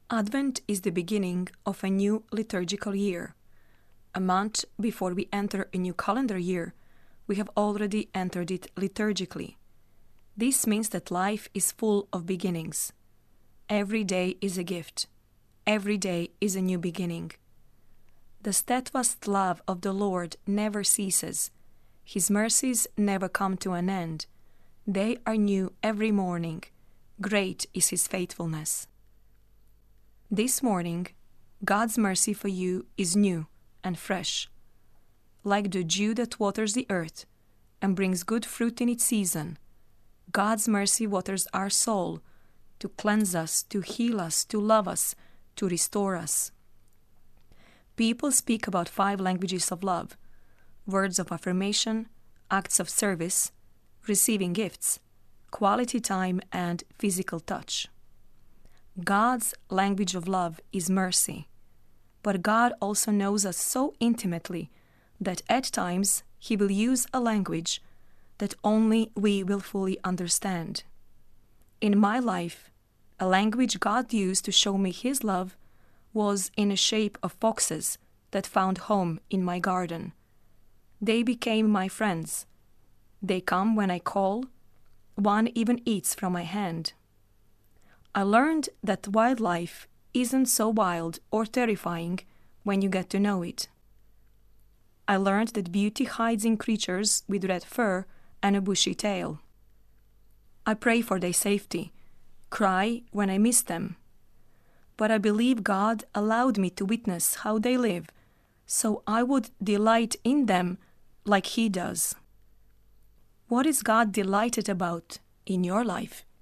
Advent is the beginning of a new liturgical year. A month before we enter a new calendar year, we have already entered it liturgically. This means that life is full of beginnings. Every day is a gift. Every day is a new beginning. The steadfast love of the Lord never ceases. His mercies never come to an end. They are new every morning. Great is His faithfulness. This morning, God's mercy for you is new and fresh. Like the dew that waters the earth and brings good fruit in its season, God's mercy waters our soul to cleanse us, to heal us, to love us, to restore us. People speak about 5 languages of love: words of affirmation, acts of service, receiving gifts, quality time, and physical touch. God's language of love is mercy, but God also knows us so intimately that at times He will use a language that only we will fully understand. In my life, a language God used to show me His love was in the shape of foxes that found home in my garden. They became my friends. They come when I call. One even eats from my hand. I learned that wildlife isn't so wild or terrifying when you get to know it. I learned that beauty hides in creatures with red fur and a bushy tail. I pray for their safety, cry when I miss them. But I believe God allowed me to witness how they live, so I would delight in them like He does. What is God delighted about in your life?